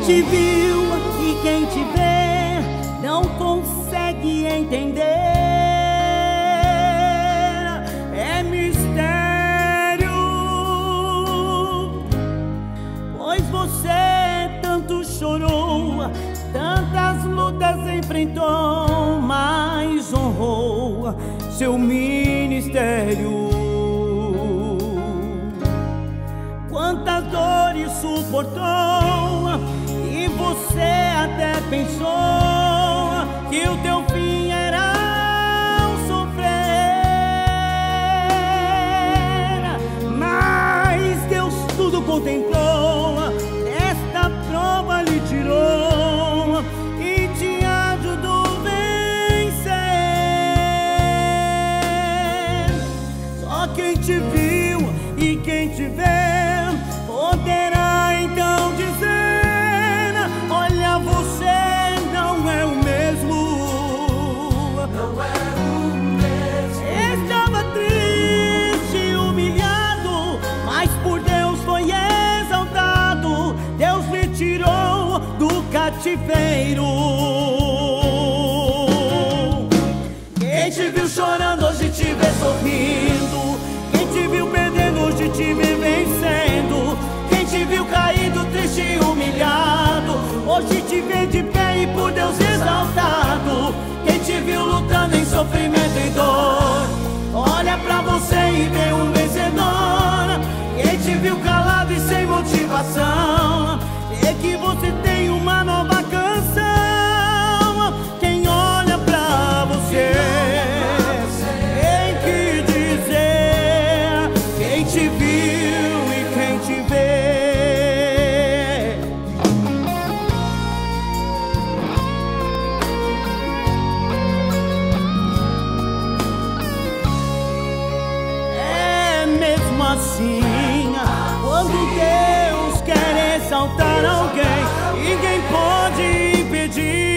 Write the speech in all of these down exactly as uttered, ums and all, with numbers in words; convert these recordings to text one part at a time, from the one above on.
te viu e quem te vê não consegue entender. É mistério, pois você tanto chorou, tantas lutas enfrentou, mas honrou seu ministério. Quantas dores suportou, e você até pensou que o teu fim era o sofrer, mas Deus tudo contemplou, esta prova lhe tirou e te ajudou a vencer. Só quem te viu e quem te vê poderá então dizer: olha, você não é o mesmo. Não é o mesmo. Estava triste e humilhado, mas por Deus foi exaltado. Deus lhe tirou do cativeiro. Quem te viu chorando hoje te vê sorrindo. Quem te viu perdendo hoje te vê vencendo. Quem te viu caído, triste e humilhado, hoje te vê de pé e por Deus exaltado. Quem te viu lutando em sofrimento e dor, olha pra você e vê um vencedor. Quem te viu calado e sem motivação, vê que você tem uma nova canção. Quem olha pra você tem que dizer: quem te viu e quem te vê. É mesmo assim, quando Deus quer exaltar alguém, ninguém pode impedir.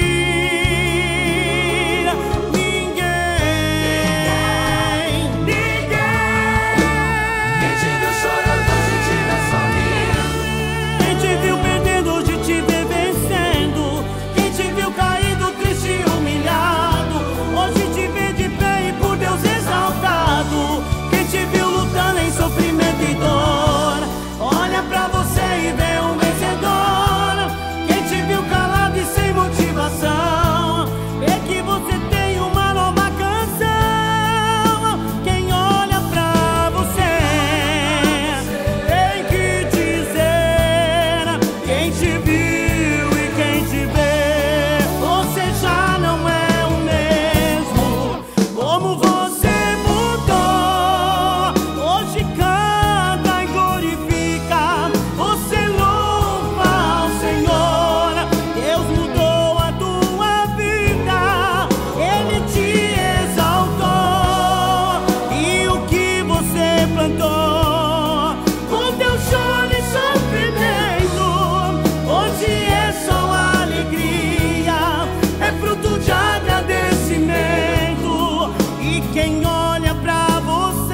Quem olha pra você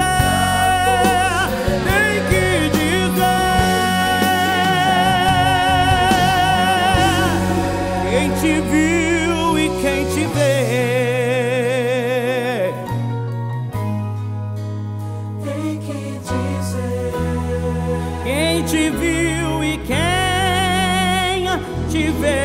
tem que dizer: quem te viu e quem te vê Tem que dizer: quem te viu e quem te vê.